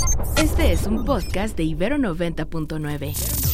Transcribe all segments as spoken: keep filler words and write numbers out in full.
Este es un podcast de Ibero noventa punto nueve.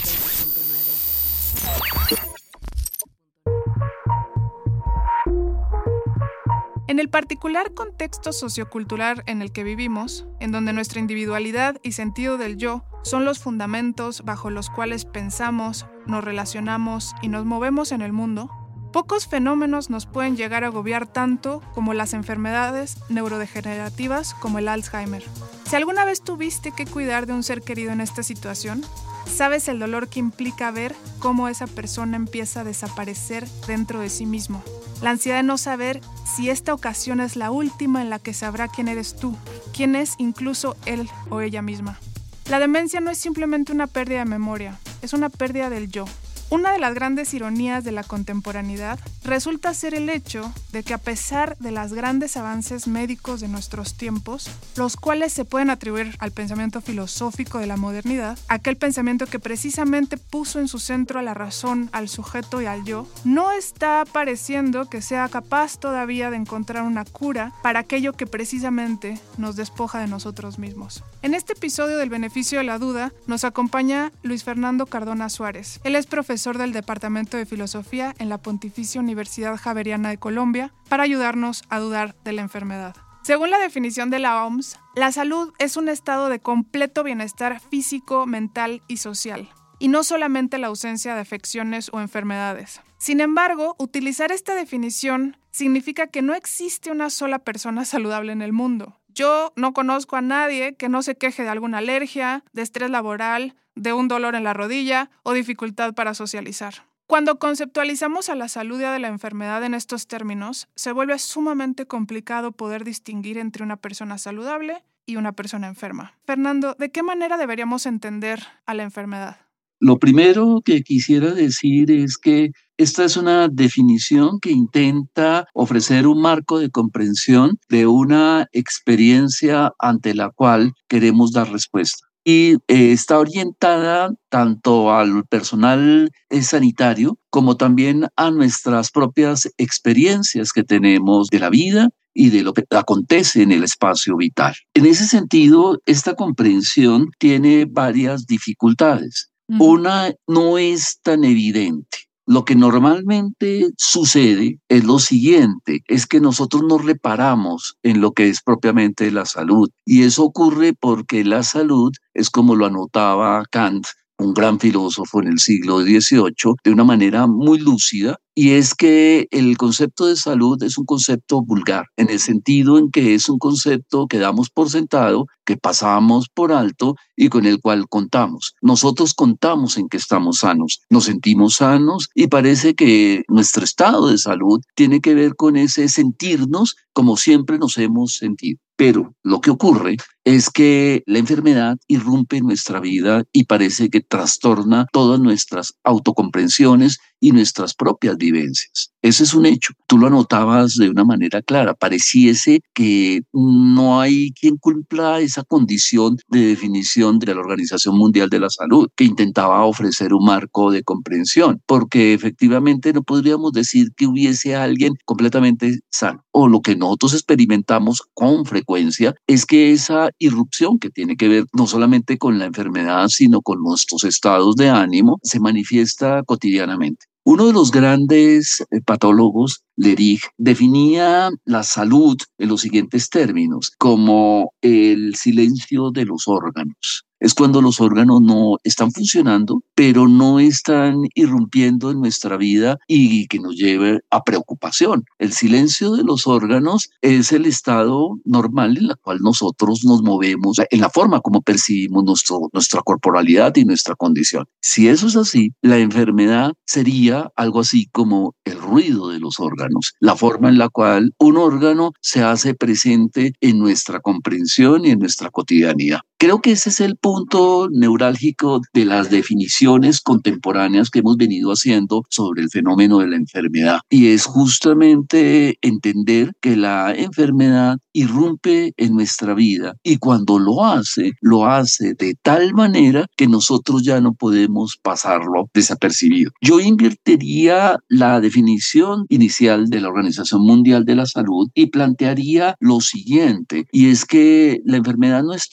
En el particular contexto sociocultural en el que vivimos, en donde nuestra individualidad y sentido del yo son los fundamentos bajo los cuales pensamos, nos relacionamos y nos movemos en el mundo, pocos fenómenos nos pueden llegar a agobiar tanto como las enfermedades neurodegenerativas como el Alzheimer. Si alguna vez tuviste que cuidar de un ser querido en esta situación, sabes el dolor que implica ver cómo esa persona empieza a desaparecer dentro de sí mismo. La ansiedad de no saber si esta ocasión es la última en la que sabrá quién eres tú, quién es incluso él o ella misma. La demencia no es simplemente una pérdida de memoria, es una pérdida del yo. Una de las grandes ironías de la contemporaneidad resulta ser el hecho de que a pesar de los grandes avances médicos de nuestros tiempos, los cuales se pueden atribuir al pensamiento filosófico de la modernidad, aquel pensamiento que precisamente puso en su centro a la razón, al sujeto y al yo, no está pareciendo que sea capaz todavía de encontrar una cura para aquello que precisamente nos despoja de nosotros mismos. En este episodio del Beneficio de la Duda nos acompaña Luis Fernando Cardona Suárez. Él es profesor del Departamento de Filosofía en la Pontificia Universidad Javeriana de Colombia para ayudarnos a dudar de la enfermedad. Según la definición de la O M S, la salud es un estado de completo bienestar físico, mental y social, y no solamente la ausencia de afecciones o enfermedades. Sin embargo, utilizar esta definición significa que no existe una sola persona saludable en el mundo. Yo no conozco a nadie que no se queje de alguna alergia, de estrés laboral, de un dolor en la rodilla o dificultad para socializar. Cuando conceptualizamos a la salud y a la enfermedad en estos términos, se vuelve sumamente complicado poder distinguir entre una persona saludable y una persona enferma. Fernando, ¿de qué manera deberíamos entender a la enfermedad? Lo primero que quisiera decir es que esta es una definición que intenta ofrecer un marco de comprensión de una experiencia ante la cual queremos dar respuesta. Y eh, está orientada tanto al personal eh, sanitario como también a nuestras propias experiencias que tenemos de la vida y de lo que acontece en el espacio vital. En ese sentido, esta comprensión tiene varias dificultades. Uh-huh. Una no es tan evidente. Lo que normalmente sucede es lo siguiente, es que nosotros nos reparamos en lo que es propiamente la salud. Y eso ocurre porque la salud es como lo anotaba Kant, un gran filósofo en el siglo dieciocho, de una manera muy lúcida, y es que el concepto de salud es un concepto vulgar, en el sentido en que es un concepto que damos por sentado, que pasamos por alto y con el cual contamos. Nosotros contamos en que estamos sanos, nos sentimos sanos y parece que nuestro estado de salud tiene que ver con ese sentirnos como siempre nos hemos sentido. Pero lo que ocurre es que la enfermedad irrumpe en nuestra vida y parece que trastorna todas nuestras autocomprensiones y nuestras propias vivencias. Ese es un hecho. Tú lo anotabas de una manera clara. Pareciese que no hay quien cumpla esa condición de definición de la Organización Mundial de la Salud, que intentaba ofrecer un marco de comprensión, porque efectivamente no podríamos decir que hubiese alguien completamente sano. O lo que nosotros experimentamos con frecuencia es que esa irrupción que tiene que ver no solamente con la enfermedad, sino con nuestros estados de ánimo, se manifiesta cotidianamente. Uno de los grandes patólogos, Lehrig, definía la salud en los siguientes términos, como el silencio de los órganos. Es cuando los órganos no están funcionando, pero no están irrumpiendo en nuestra vida y que nos lleve a preocupación. El silencio de los órganos es el estado normal en el cual nosotros nos movemos, en la forma como percibimos nuestro, nuestra corporalidad y nuestra condición. Si eso es así, la enfermedad sería algo así como el ruido de los órganos, la forma en la cual un órgano se hace presente en nuestra comprensión y en nuestra cotidianidad. Creo que ese es el punto neurálgico de las definiciones contemporáneas que hemos venido haciendo sobre el fenómeno de la enfermedad. Y es justamente entender que la enfermedad irrumpe en nuestra vida y cuando lo hace, lo hace de tal manera que nosotros ya no podemos pasarlo desapercibido. Yo invertiría la definición inicial de la Organización Mundial de la Salud y plantearía lo siguiente, y es que la enfermedad no es tanto lo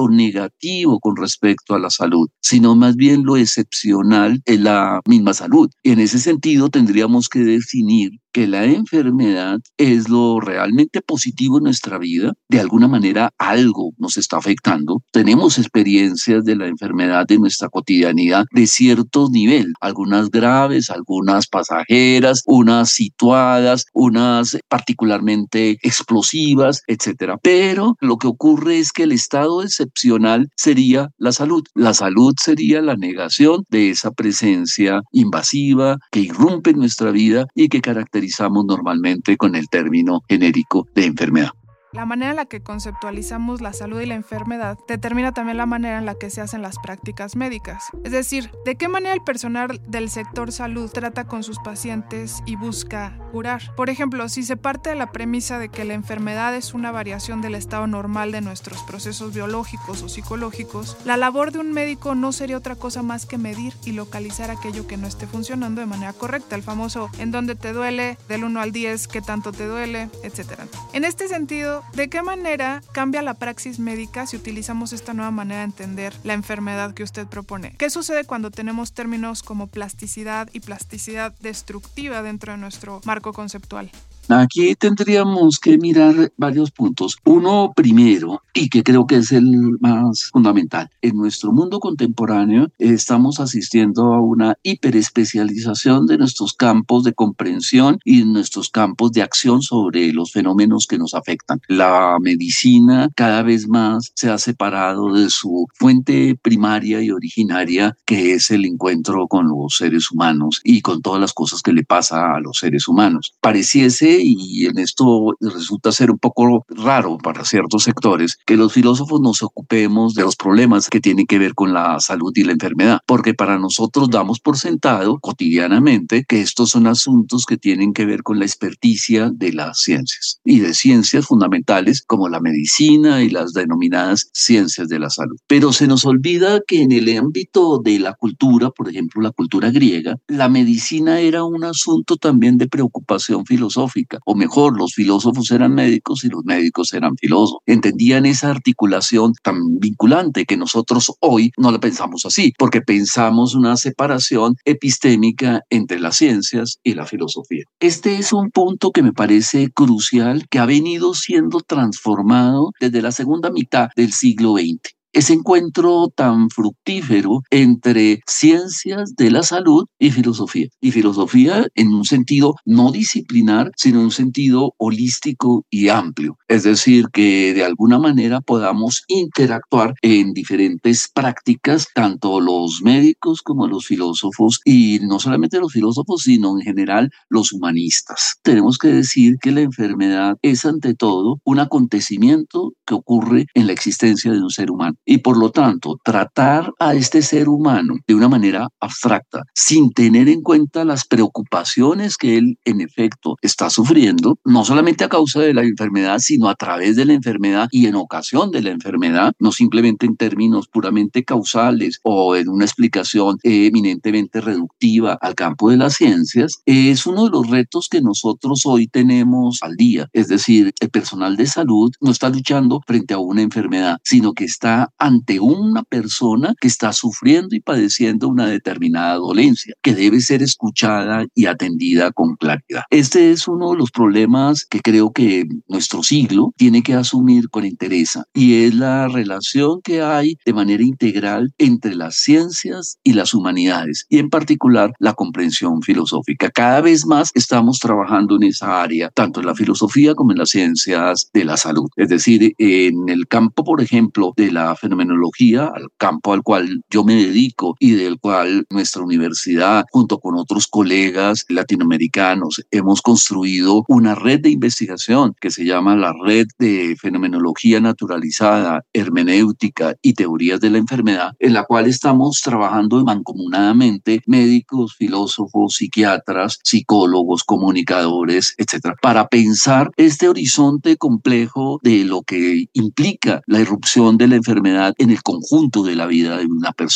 lo negativo con respecto a la salud, sino más bien lo excepcional en la misma salud. Y en ese sentido tendríamos que definir que la enfermedad es lo realmente positivo en nuestra vida. De alguna manera algo nos está afectando. Tenemos experiencias de la enfermedad en nuestra cotidianidad de cierto nivel, algunas graves, algunas pasajeras, unas situadas, unas particularmente explosivas, etcétera. Pero lo que ocurre es que el estado excepcional sería la salud. La salud sería la negación de esa presencia invasiva que irrumpe en nuestra vida y que caracteriza normalmente con el término genérico de enfermedad. La manera en la que conceptualizamos la salud y la enfermedad determina también la manera en la que se hacen las prácticas médicas. Es decir, de qué manera el personal del sector salud trata con sus pacientes y busca curar. Por ejemplo, si se parte de la premisa de que la enfermedad es una variación del estado normal de nuestros procesos biológicos o psicológicos, la labor de un médico no sería otra cosa más que medir y localizar aquello que no esté funcionando de manera correcta. El famoso ¿en dónde te duele? Del uno al diez, ¿qué tanto te duele? Etcétera. En este sentido, ¿de qué manera cambia la praxis médica si utilizamos esta nueva manera de entender la enfermedad que usted propone? ¿Qué sucede cuando tenemos términos como plasticidad y plasticidad destructiva dentro de nuestro marco conceptual? Aquí tendríamos que mirar varios puntos. Uno primero, y que creo que es el más fundamental. En nuestro mundo contemporáneo estamos asistiendo a una hiperespecialización de nuestros campos de comprensión y nuestros campos de acción sobre los fenómenos que nos afectan. La medicina cada vez más se ha separado de su fuente primaria y originaria, que es el encuentro con los seres humanos y con todas las cosas que le pasa a los seres humanos. Pareciese, y en esto resulta ser un poco raro para ciertos sectores, que los filósofos nos ocupemos de los problemas que tienen que ver con la salud y la enfermedad, porque para nosotros damos por sentado cotidianamente que estos son asuntos que tienen que ver con la experticia de las ciencias y de ciencias fundamentales como la medicina y las denominadas ciencias de la salud. Pero se nos olvida que en el ámbito de la cultura, por ejemplo la cultura griega, la medicina era un asunto también de preocupación filosófica. O mejor, los filósofos eran médicos y los médicos eran filósofos. Entendían esa articulación tan vinculante que nosotros hoy no la pensamos así, porque pensamos una separación epistémica entre las ciencias y la filosofía. Este es un punto que me parece crucial, que ha venido siendo transformado desde la segunda mitad del siglo veinte. Ese encuentro tan fructífero entre ciencias de la salud y filosofía. Y filosofía en un sentido no disciplinar, sino en un sentido holístico y amplio. Es decir, que de alguna manera podamos interactuar en diferentes prácticas, tanto los médicos como los filósofos, y no solamente los filósofos, sino en general los humanistas. Tenemos que decir que la enfermedad es ante todo un acontecimiento que ocurre en la existencia de un ser humano. Y por lo tanto, tratar a este ser humano de una manera abstracta, sin tener en cuenta las preocupaciones que él en efecto está sufriendo, no solamente a causa de la enfermedad, sino a través de la enfermedad y en ocasión de la enfermedad, no simplemente en términos puramente causales o en una explicación eminentemente reductiva al campo de las ciencias, es uno de los retos que nosotros hoy tenemos al día. Es decir, el personal de salud no está luchando frente a una enfermedad, sino que está ante una persona que está sufriendo y padeciendo una determinada dolencia, que debe ser escuchada y atendida con claridad. Este es uno de los problemas que creo que nuestro siglo tiene que asumir con entereza, y es la relación que hay de manera integral entre las ciencias y las humanidades, y en particular la comprensión filosófica. Cada vez más estamos trabajando en esa área, tanto en la filosofía como en las ciencias de la salud. Es decir, en el campo, por ejemplo, de la fenomenología, al campo al cual yo me dedico y del cual nuestra universidad, junto con otros colegas latinoamericanos, hemos construido una red de investigación que se llama la Red de Fenomenología Naturalizada, Hermenéutica y Teorías de la Enfermedad, en la cual estamos trabajando mancomunadamente médicos, filósofos, psiquiatras, psicólogos, comunicadores, etcétera, para pensar este horizonte complejo de lo que implica la irrupción de la enfermedad en el conjunto de la vida de una persona.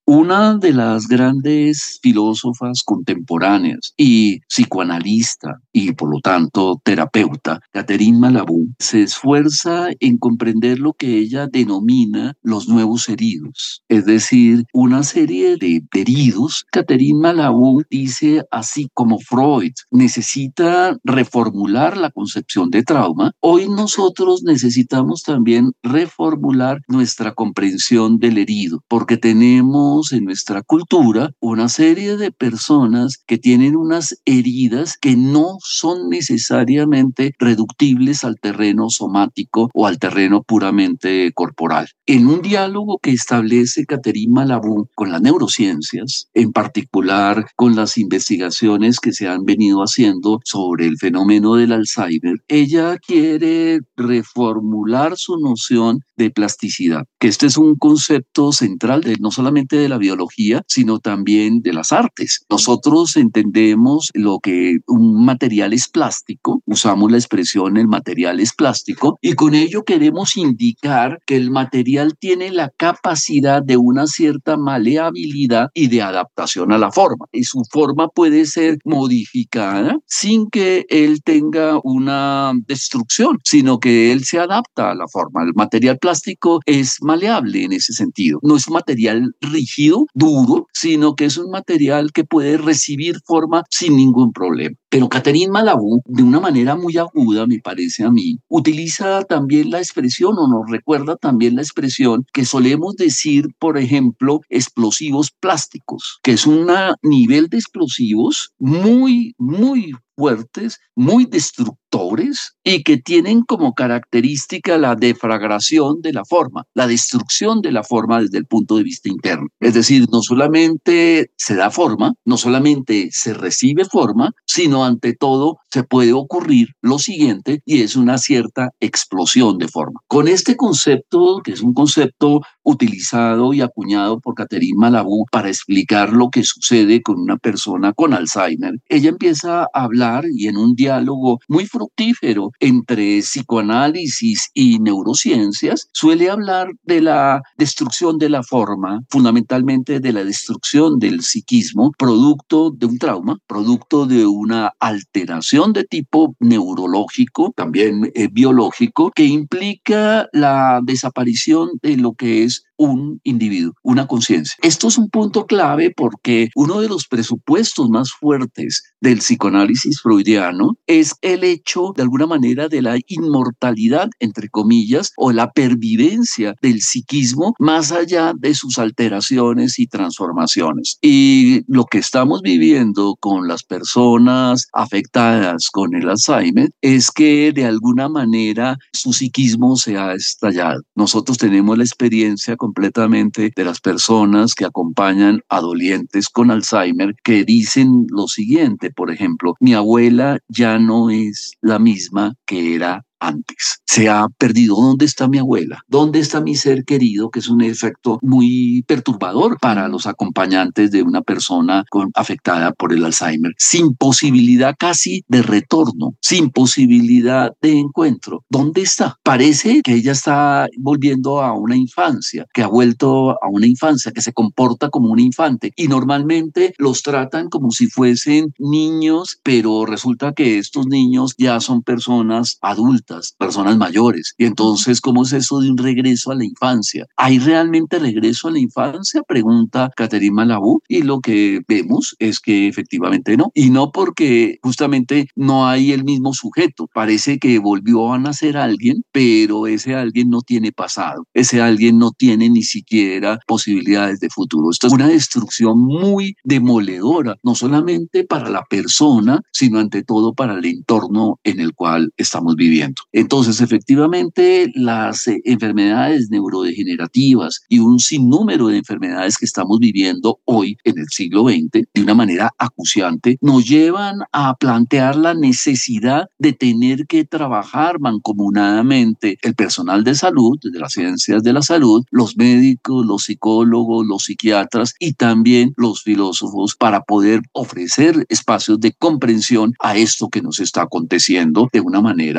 Una de las grandes filósofas contemporáneas y psicoanalista y por lo tanto terapeuta, Catherine Malabou, se esfuerza en comprender lo que ella denomina los nuevos heridos, es decir, una serie de heridos. Catherine Malabou dice, así como Freud necesita reformular la concepción de trauma, hoy nosotros necesitamos también reformular nuestra comprensión del herido, porque tenemos en nuestra cultura una serie de personas que tienen unas heridas que no son necesariamente reductibles al terreno somático o al terreno puramente corporal. En un diálogo que establece Catherine Malabou con las neurociencias, en particular con las investigaciones que se han venido haciendo sobre el fenómeno del Alzheimer, ella quiere reformular su noción de plasticidad, que este es un concepto central de, no solamente de la biología, sino también de las artes. Nosotros entendemos lo que un material es plástico, usamos la expresión el material es plástico, y con ello queremos indicar que el material tiene la capacidad de una cierta maleabilidad y de adaptación a la forma, y su forma puede ser modificada sin que él tenga una destrucción, sino que él se adapta a la forma. El material plástico es maleable en ese sentido, no es un material rígido, duro, sino que es un material que puede recibir forma sin ningún problema. Pero Catherine Malabou, de una manera muy aguda, me parece a mí, utiliza también la expresión o nos recuerda también la expresión que solemos decir, por ejemplo, explosivos plásticos, que es un nivel de explosivos muy, muy fuertes, muy destructores y que tienen como característica la deflagración de la forma, la destrucción de la forma desde el punto de vista interno. Es decir, no solamente se da forma, no solamente se recibe forma, sino ante todo se puede ocurrir lo siguiente y es una cierta explosión de forma. Con este concepto, que es un concepto utilizado y acuñado por Catherine Malabou para explicar lo que sucede con una persona con Alzheimer, ella empieza a hablar y en un diálogo muy fructífero entre psicoanálisis y neurociencias, suele hablar de la destrucción de la forma, fundamentalmente de la destrucción del psiquismo, producto de un trauma, producto de una alteración de tipo neurológico, también eh, biológico, que implica la desaparición de lo que es un individuo, una conciencia. Esto es un punto clave porque uno de los presupuestos más fuertes del psicoanálisis freudiano es el hecho, de alguna manera, de la inmortalidad, entre comillas, o la pervivencia del psiquismo más allá de sus alteraciones y transformaciones. Y lo que estamos viviendo con las personas afectadas con el Alzheimer es que, de alguna manera, su psiquismo se ha estallado. Nosotros tenemos la experiencia completamente de las personas que acompañan a dolientes con Alzheimer que dicen lo siguiente, por ejemplo, mi abuela ya no es la misma que era antes. Se ha perdido. ¿Dónde está mi abuela? ¿Dónde está mi ser querido? Que es un efecto muy perturbador para los acompañantes de una persona con, afectada por el Alzheimer. Sin posibilidad casi de retorno, sin posibilidad de encuentro. ¿Dónde está? Parece que ella está volviendo a una infancia, que ha vuelto a una infancia, que se comporta como un infante. Y normalmente los tratan como si fuesen niños, pero resulta que estos niños ya son personas adultas, personas mayores. Y entonces, ¿cómo es eso de un regreso a la infancia? ¿Hay realmente regreso a la infancia? Pregunta Catherine Malabou, y lo que vemos es que efectivamente no. Y no porque justamente no hay el mismo sujeto. Parece que volvió a nacer alguien, pero ese alguien no tiene pasado. Ese alguien no tiene ni siquiera posibilidades de futuro. Esto es una destrucción muy demoledora, no solamente para la persona, sino ante todo para el entorno en el cual estamos viviendo. Entonces, efectivamente, las eh, enfermedades neurodegenerativas y un sinnúmero de enfermedades que estamos viviendo hoy en el siglo veinte de una manera acuciante nos llevan a plantear la necesidad de tener que trabajar mancomunadamente el personal de salud, de las ciencias de la salud, los médicos, los psicólogos, los psiquiatras y también los filósofos para poder ofrecer espacios de comprensión a esto que nos está aconteciendo de una manera espontánea.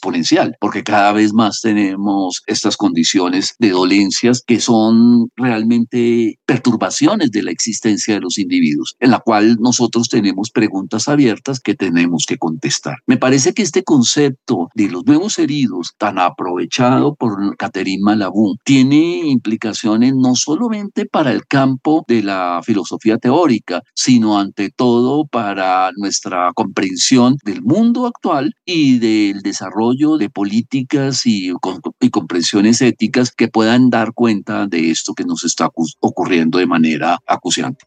exponencial, porque cada vez más tenemos estas condiciones de dolencias que son realmente perturbaciones de la existencia de los individuos, en la cual nosotros tenemos preguntas abiertas que tenemos que contestar. Me parece que este concepto de los nuevos heridos, tan aprovechado por Catherine Malabou, tiene implicaciones no solamente para el campo de la filosofía teórica, sino ante todo para nuestra comprensión del mundo actual y del desarrollo de políticas y, y comprensiones éticas que puedan dar cuenta de esto que nos está ocurriendo de manera acuciante.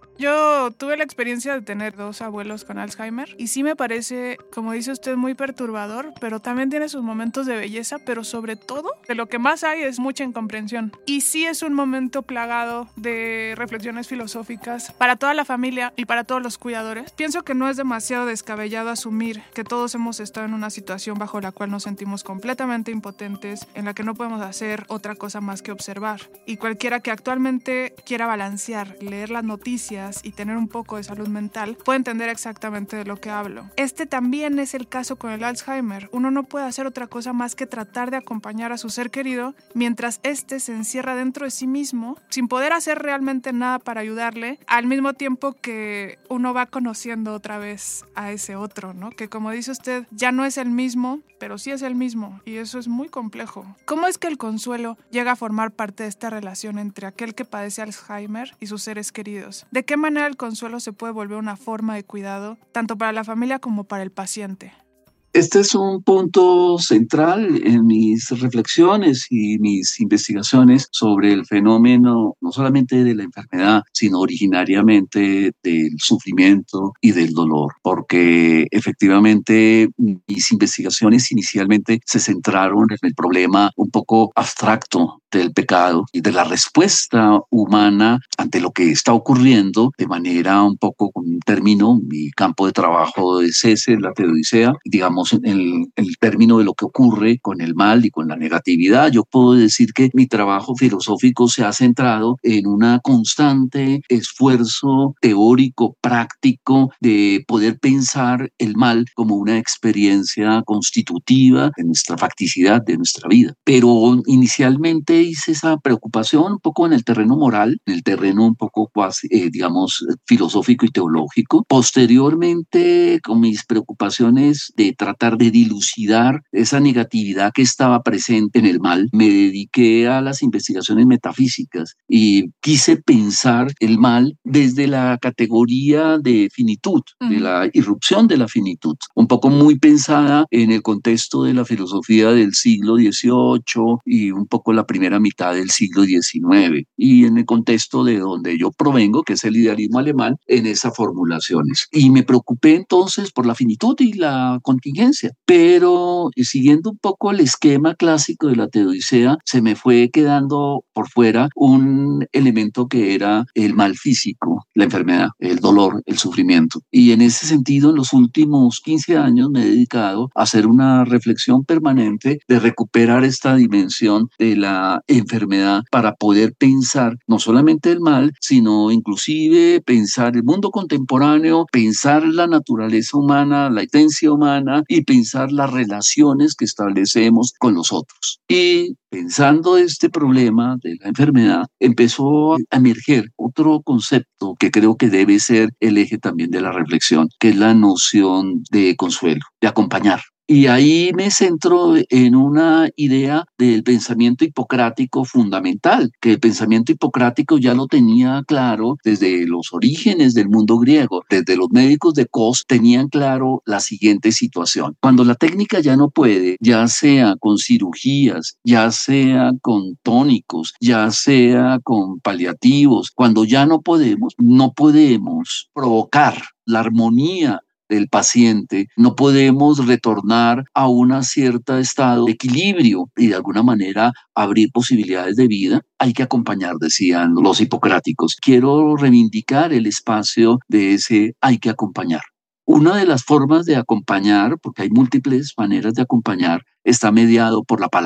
Yo tuve la experiencia de tener dos abuelos con Alzheimer y sí me parece, como dice usted, muy perturbador, pero también tiene sus momentos de belleza, pero sobre todo, de lo que más hay es mucha incomprensión. Y sí es un momento plagado de reflexiones filosóficas para toda la familia y para todos los cuidadores. Pienso que no es demasiado descabellado asumir que todos hemos estado en una situación bajo la cual nos sentimos completamente impotentes, en la que no podemos hacer otra cosa más que observar. Y cualquiera que actualmente quiera balancear, leer las noticias y tener un poco de salud mental, puede entender exactamente de lo que hablo. Este también es el caso con el Alzheimer. Uno no puede hacer otra cosa más que tratar de acompañar a su ser querido mientras éste se encierra dentro de sí mismo, sin poder hacer realmente nada para ayudarle, al mismo tiempo que uno va conociendo otra vez a ese otro, ¿no? Que como dice usted, ya no es el mismo, pero sí es el mismo, y eso es muy complejo. ¿Cómo es que el consuelo llega a formar parte de esta relación entre aquel que padece Alzheimer y sus seres queridos? ¿De qué manera el consuelo se puede volver una forma de cuidado, tanto para la familia como para el paciente? Este es un punto central en mis reflexiones y mis investigaciones sobre el fenómeno no solamente de la enfermedad, sino originariamente del sufrimiento y del dolor, porque efectivamente mis investigaciones inicialmente se centraron en el problema un poco abstracto del pecado y de la respuesta humana ante lo que está ocurriendo de manera un poco, con un término, mi campo de trabajo es ese, la teodicea, digamos, el, el término de lo que ocurre con el mal y con la negatividad. Yo puedo decir que mi trabajo filosófico se ha centrado en un constante esfuerzo teórico, práctico, de poder pensar el mal como una experiencia constitutiva de nuestra facticidad, de nuestra vida. Pero inicialmente hice esa preocupación un poco en el terreno moral, en el terreno un poco, cuasi, eh, digamos, filosófico y teológico. Posteriormente, con mis preocupaciones de tratar de dilucidar esa negatividad que estaba presente en el mal, me dediqué a las investigaciones metafísicas y quise pensar el mal desde la categoría de finitud, uh-huh. de la irrupción de la finitud, un poco muy pensada en el contexto de la filosofía del siglo dieciocho y un poco la primera mitad del siglo diecinueve, y en el contexto de donde yo provengo, que es el idealismo alemán, en esas formulaciones. Y me preocupé entonces por la finitud y la contingencia, pero siguiendo un poco el esquema clásico de la teodicea, se me fue quedando por fuera un elemento que era el mal físico, la enfermedad, el dolor, el sufrimiento. Y en ese sentido, en los últimos quince años me he dedicado a hacer una reflexión permanente de recuperar esta dimensión de la enfermedad para poder pensar no solamente el mal, sino inclusive pensar el mundo contemporáneo, pensar la naturaleza humana, la esencia humana y pensar las relaciones que establecemos con los otros. Y pensando este problema de la enfermedad, empezó a emerger otro concepto que creo que debe ser el eje también de la reflexión, que es la noción de consuelo, de acompañar. Y ahí me centro en una idea del pensamiento hipocrático fundamental, que el pensamiento hipocrático ya lo tenía claro desde los orígenes del mundo griego. Desde los médicos de Kos tenían claro la siguiente situación. Cuando la técnica ya no puede, ya sea con cirugías, ya sea con tónicos, ya sea con paliativos, cuando ya no podemos, no podemos provocar la armonía del paciente, no podemos retornar a un cierto estado de equilibrio y de alguna manera abrir posibilidades de vida. Hay que acompañar, decían los hipocráticos. Quiero reivindicar el espacio de ese hay que acompañar. Una de las formas de acompañar, porque hay múltiples maneras de acompañar, está mediado por la palabra.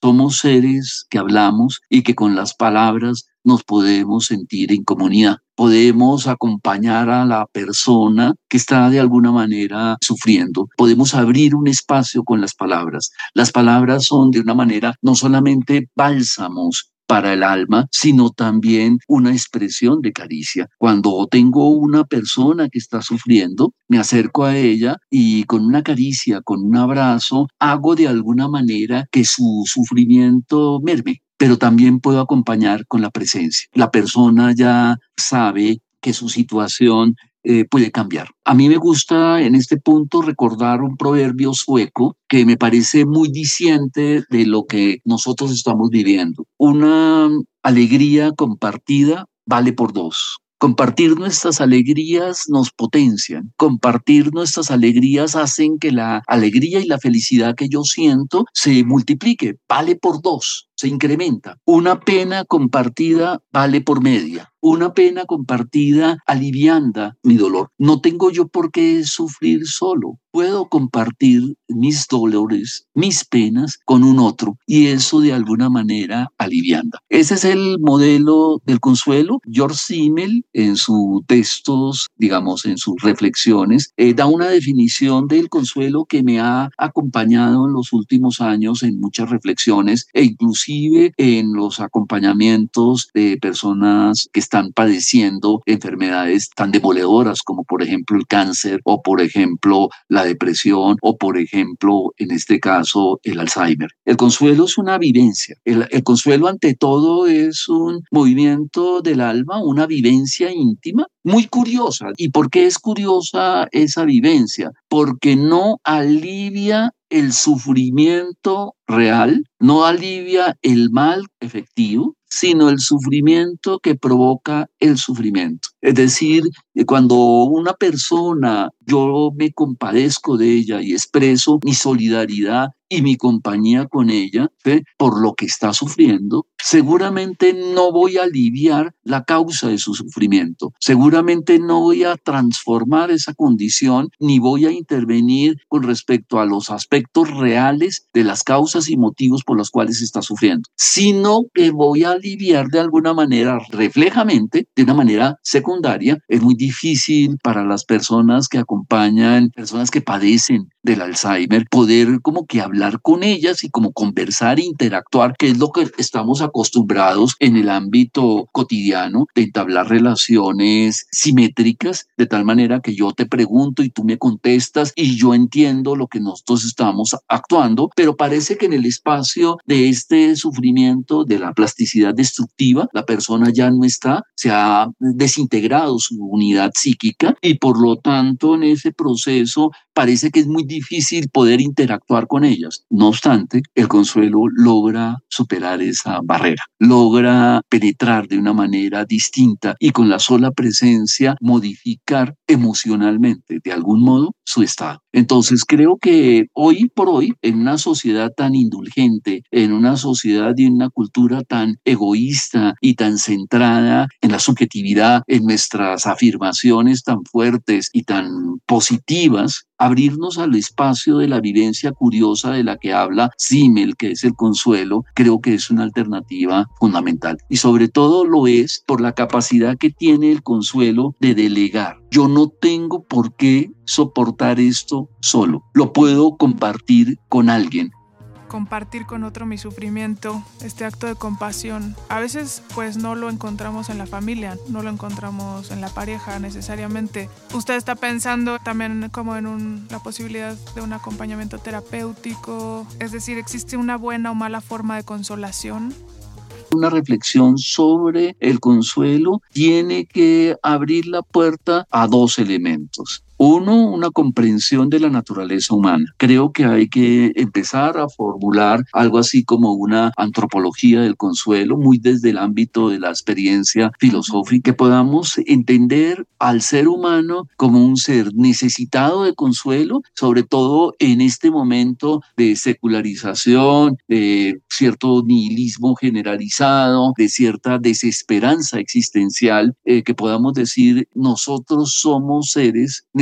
Somos seres que hablamos y que con las palabras nos podemos sentir en comunidad. Podemos acompañar a la persona que está de alguna manera sufriendo. Podemos abrir un espacio con las palabras. Las palabras son de una manera no solamente bálsamos para el alma, sino también una expresión de caricia. Cuando tengo una persona que está sufriendo, me acerco a ella y con una caricia, con un abrazo, hago de alguna manera que su sufrimiento merme. Pero también puedo acompañar con la presencia. La persona ya sabe que su situación eh, puede cambiar. A mí me gusta en este punto recordar un proverbio sueco que me parece muy diciente de lo que nosotros estamos viviendo. Una alegría compartida vale por dos. Compartir nuestras alegrías nos potencian. Compartir nuestras alegrías hacen que la alegría y la felicidad que yo siento se multiplique. Vale por dos, se incrementa. Una pena compartida vale por media. Una pena compartida alivianda mi dolor. No tengo yo por qué sufrir solo. Puedo compartir mis dolores, mis penas con un otro y eso de alguna manera alivianda. Ese es el modelo del consuelo. George Simmel en sus textos, digamos en sus reflexiones, eh, da una definición del consuelo que me ha acompañado en los últimos años en muchas reflexiones e inclusive en los acompañamientos de personas que están padeciendo enfermedades tan demoledoras como por ejemplo el cáncer o por ejemplo la depresión o por ejemplo en este caso el Alzheimer. El consuelo es una vivencia. El, el consuelo ante todo es un movimiento del alma, una vivencia íntima muy curiosa. ¿Y por qué es curiosa esa vivencia? Porque no alivia el sufrimiento real, no alivia el mal efectivo, sino el sufrimiento que provoca el sufrimiento. Es decir, cuando una persona, yo me compadezco de ella y expreso mi solidaridad y mi compañía con ella, ¿sí?, por lo que está sufriendo, seguramente no voy a aliviar la causa de su sufrimiento. Seguramente no voy a transformar esa condición ni voy a intervenir con respecto a los aspectos reales de las causas y motivos por los cuales está sufriendo, sino que voy a aliviar de alguna manera, reflejamente, de una manera secundaria. Es muy difícil para las personas que acompañan, personas que padecen del Alzheimer, poder como que hablar con ellas y como conversar e interactuar, que es lo que estamos acostumbrados en el ámbito cotidiano, de entablar relaciones simétricas, de tal manera que yo te pregunto y tú me contestas y yo entiendo lo que nosotros estamos actuando, pero parece que en el espacio de este sufrimiento, de la plasticidad destructiva, la persona ya no está, se ha desintegrado su unidad psíquica y por lo tanto en ese proceso parece que es muy difícil poder interactuar con ellas. No obstante, el consuelo logra superar esa barrera, logra penetrar de una manera distinta y con la sola presencia modificar emocionalmente, de algún modo, su estado. Entonces creo que hoy por hoy, en una sociedad tan indulgente, en una sociedad y en una cultura tan egoísta y tan centrada en la subjetividad, en nuestras afirmaciones tan fuertes y tan positivas, abrirnos al espacio de la vivencia curiosa de la que habla Simmel, que es el consuelo, creo que es una alternativa fundamental. Y sobre todo lo es por la capacidad que tiene el consuelo de delegar. Yo no tengo por qué soportar esto solo. Lo puedo compartir con alguien. Compartir con otro mi sufrimiento, este acto de compasión. A veces pues no lo encontramos en la familia, no lo encontramos en la pareja necesariamente. Usted está pensando también como en un, la posibilidad de un acompañamiento terapéutico, es decir, ¿existe una buena o mala forma de consolación? Una reflexión sobre el consuelo tiene que abrir la puerta a dos elementos. Uno, una comprensión de la naturaleza humana. Creo que hay que empezar a formular algo así como una antropología del consuelo, muy desde el ámbito de la experiencia filosófica, que podamos entender al ser humano como un ser necesitado de consuelo, sobre todo en este momento de secularización, de cierto nihilismo generalizado, de cierta desesperanza existencial, eh, que podamos decir nosotros somos seres necesitados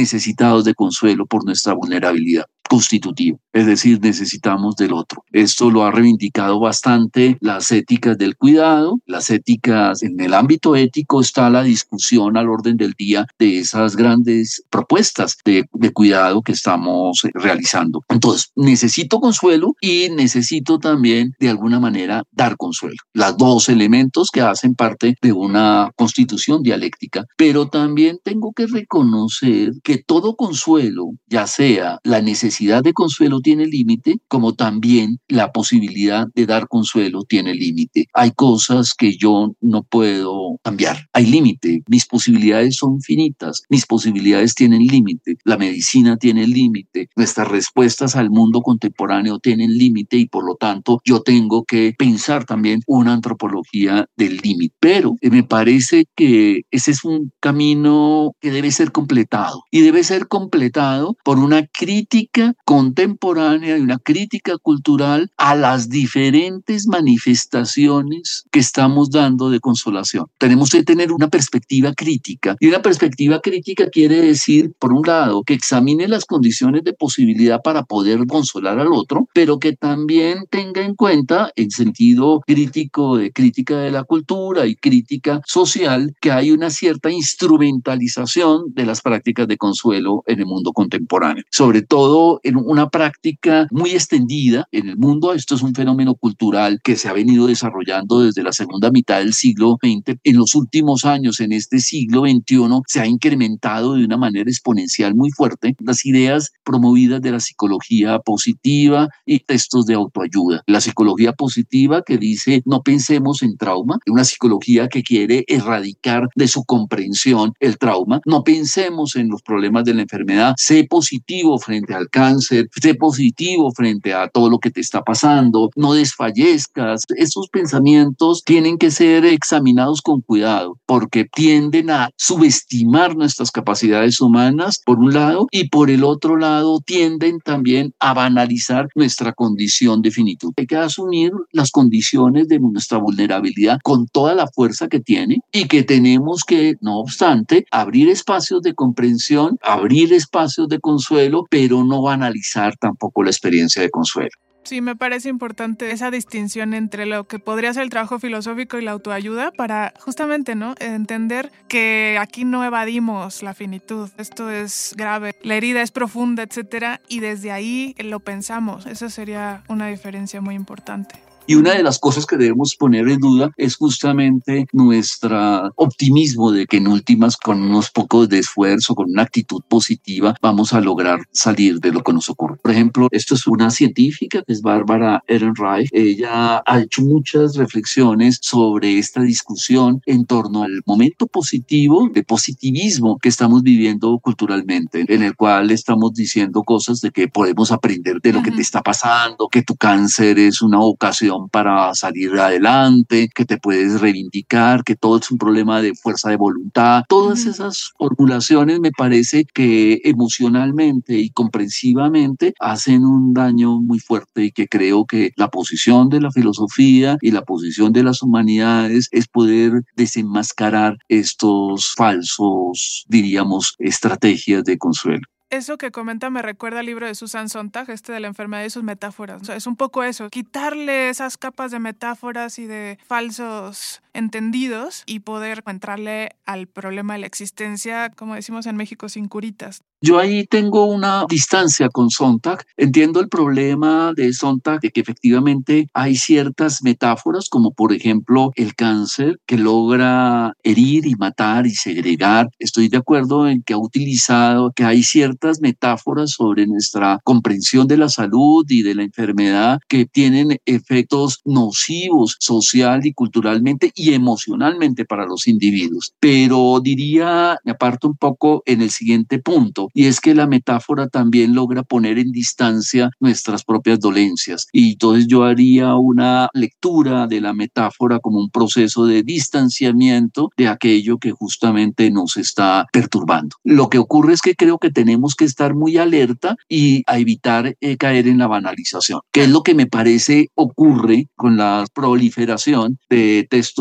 necesitados de consuelo por nuestra vulnerabilidad constitutiva, es decir, necesitamos del otro. Esto lo ha reivindicado bastante las éticas del cuidado, las éticas en el ámbito ético está la discusión al orden del día de esas grandes propuestas de, de cuidado que estamos realizando. Entonces, necesito consuelo y necesito también de alguna manera dar consuelo. Los dos elementos que hacen parte de una constitución dialéctica, pero también tengo que reconocer que todo consuelo, ya sea la necesidad de consuelo tiene límite, como también la posibilidad de dar consuelo tiene límite. Hay cosas que yo no puedo cambiar. Hay límite. Mis posibilidades son finitas. Mis posibilidades tienen límite. La medicina tiene límite. Nuestras respuestas al mundo contemporáneo tienen límite y por lo tanto yo tengo que pensar también una antropología del límite. Pero me parece que ese es un camino que debe ser completado y debe ser completado por una crítica contemporánea y una crítica cultural a las diferentes manifestaciones que estamos dando de consolación. Tenemos que tener una perspectiva crítica y una perspectiva crítica quiere decir, por un lado, que examine las condiciones de posibilidad para poder consolar al otro, pero que también tenga en cuenta, en sentido crítico de crítica de la cultura y crítica social, que hay una cierta instrumentalización de las prácticas de consuelo en el mundo contemporáneo, sobre todo en una práctica muy extendida en el mundo. Esto es un fenómeno cultural que se ha venido desarrollando desde la segunda mitad del siglo veinte. En los últimos años, en este siglo veintiuno, se ha incrementado de una manera exponencial muy fuerte las ideas promovidas de la psicología positiva y textos de autoayuda. La psicología positiva que dice no pensemos en trauma, una psicología que quiere erradicar de su comprensión el trauma, no pensemos en los problemas de la enfermedad, sé positivo frente al cáncer, sé positivo frente a todo lo que te está pasando, no desfallezcas. Esos pensamientos tienen que ser examinados con cuidado porque tienden a subestimar nuestras capacidades humanas por un lado y por el otro lado tienden también a banalizar nuestra condición de finitud. Hay que asumir las condiciones de nuestra vulnerabilidad con toda la fuerza que tiene y que tenemos que, no obstante, abrir espacios de comprensión, abrir espacios de consuelo, pero no banalizar tampoco la experiencia de consuelo. Sí, me parece importante esa distinción entre lo que podría ser el trabajo filosófico y la autoayuda para justamente, ¿no?, entender que aquí no evadimos la finitud. Esto es grave, la herida es profunda, etcétera, y desde ahí lo pensamos. Esa sería una diferencia muy importante. Y una de las cosas que debemos poner en duda es justamente nuestro optimismo de que en últimas, con unos pocos de esfuerzo, con una actitud positiva, vamos a lograr salir de lo que nos ocurre. Por ejemplo, esto es una científica que es Barbara Ehrenreich. Ella ha hecho muchas reflexiones sobre esta discusión en torno al momento positivo, de positivismo que estamos viviendo culturalmente, en el cual estamos diciendo cosas de que podemos aprender de lo que te está pasando, que tu cáncer es una ocasión para salir adelante, que te puedes reivindicar, que todo es un problema de fuerza de voluntad. Todas uh-huh. esas formulaciones me parece que emocionalmente y comprensivamente hacen un daño muy fuerte y que creo que la posición de la filosofía y la posición de las humanidades es poder desenmascarar estos falsos, diríamos, estrategias de consuelo. Eso que comenta me recuerda al libro de Susan Sontag, este de la enfermedad y sus metáforas. O sea, es un poco eso, quitarle esas capas de metáforas y de falsos entendidos y poder entrarle al problema de la existencia, como decimos en México, sin curitas. Yo ahí tengo una distancia con Sontag. Entiendo el problema de Sontag de que efectivamente hay ciertas metáforas, como por ejemplo el cáncer, que logra herir y matar y segregar. Estoy de acuerdo en que ha utilizado, que hay ciertas metáforas sobre nuestra comprensión de la salud y de la enfermedad que tienen efectos nocivos social y culturalmente y emocionalmente para los individuos. Pero diría, me aparto un poco en el siguiente punto, y es que la metáfora también logra poner en distancia nuestras propias dolencias. Y entonces yo haría una lectura de la metáfora como un proceso de distanciamiento de aquello que justamente nos está perturbando. Lo que ocurre es que creo que tenemos que estar muy alerta y a evitar eh, caer en la banalización, que es lo que me parece ocurre con la proliferación de textos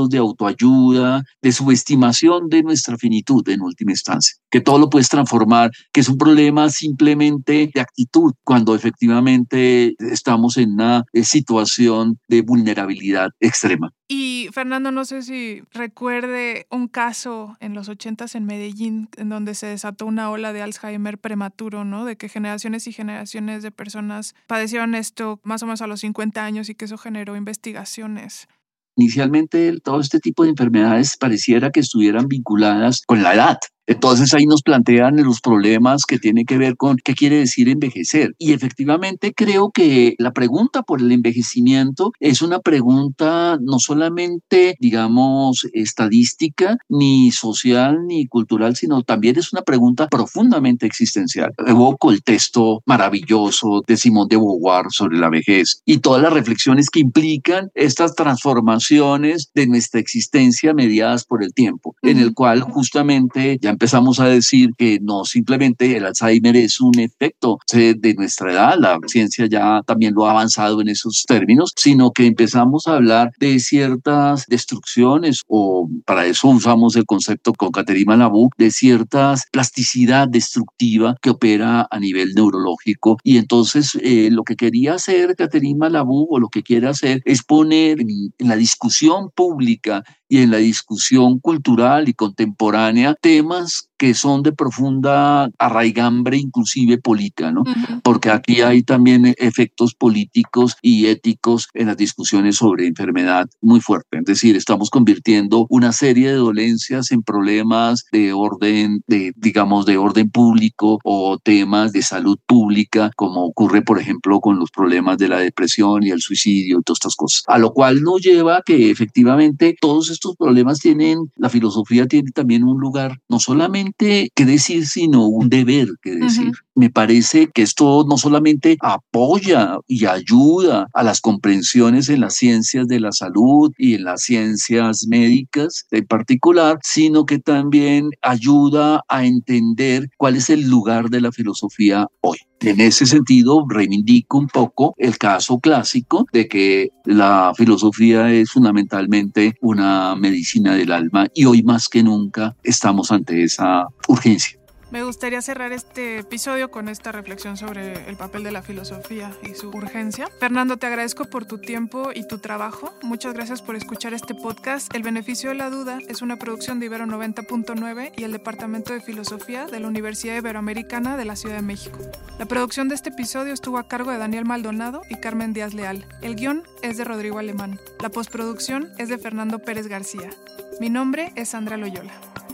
de autoayuda, de subestimación de nuestra finitud en última instancia, que todo lo puedes transformar, que es un problema simplemente de actitud, cuando efectivamente estamos en una situación de vulnerabilidad extrema. Y Fernando, no sé si recuerde un caso en los ochentas en Medellín, en donde se desató una ola de Alzheimer prematuro, ¿no? De que generaciones y generaciones de personas padecieron esto más o menos a los cincuenta años y que eso generó investigaciones. Inicialmente, todo este tipo de enfermedades pareciera que estuvieran vinculadas con la edad. Entonces ahí nos plantean los problemas que tienen que ver con qué quiere decir envejecer. Y efectivamente creo que la pregunta por el envejecimiento es una pregunta no solamente, digamos, estadística, ni social, ni cultural, sino también es una pregunta profundamente existencial. Evoco el texto maravilloso de Simone de Beauvoir sobre la vejez y todas las reflexiones que implican estas transformaciones de nuestra existencia mediadas por el tiempo, uh-huh. en el cual justamente ya empezamos a decir que no simplemente el Alzheimer es un efecto de nuestra edad, la ciencia ya también lo ha avanzado en esos términos, sino que empezamos a hablar de ciertas destrucciones, o para eso usamos el concepto con Catherine Malabou, de ciertas plasticidad destructiva que opera a nivel neurológico. Y entonces eh, lo que quería hacer Catherine Malabou, o lo que quiere hacer, es poner en, en la discusión pública y en la discusión cultural y contemporánea temas que son de profunda arraigambre, inclusive política, ¿no? Uh-huh. Porque aquí hay también efectos políticos y éticos en las discusiones sobre enfermedad muy fuertes. Es decir, estamos convirtiendo una serie de dolencias en problemas de orden, de, digamos, de orden público o temas de salud pública, como ocurre, por ejemplo, con los problemas de la depresión y el suicidio y todas estas cosas. A lo cual nos lleva a que efectivamente todos estos problemas tienen, la filosofía tiene también un lugar, no solamente que decir, sino un deber que decir. Uh-huh. Me parece que esto no solamente apoya y ayuda a las comprensiones en las ciencias de la salud y en las ciencias médicas en particular, sino que también ayuda a entender cuál es el lugar de la filosofía hoy. En ese sentido, reivindico un poco el caso clásico de que la filosofía es fundamentalmente una medicina del alma y hoy más que nunca estamos ante esa urgencia. Me gustaría cerrar este episodio con esta reflexión sobre el papel de la filosofía y su urgencia. Fernando, te agradezco por tu tiempo y tu trabajo. Muchas gracias por escuchar este podcast. El Beneficio de la Duda es una producción de Ibero noventa punto nueve y el Departamento de Filosofía de la Universidad Iberoamericana de la Ciudad de México. La producción de este episodio estuvo a cargo de Daniel Maldonado y Carmen Díaz Leal. El guión es de Rodrigo Alemán. La postproducción es de Fernando Pérez García. Mi nombre es Sandra Loyola.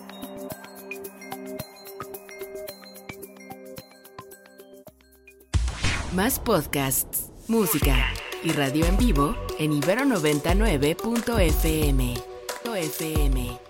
Más podcasts, música y radio en vivo en ibero noventa y nueve punto efe eme.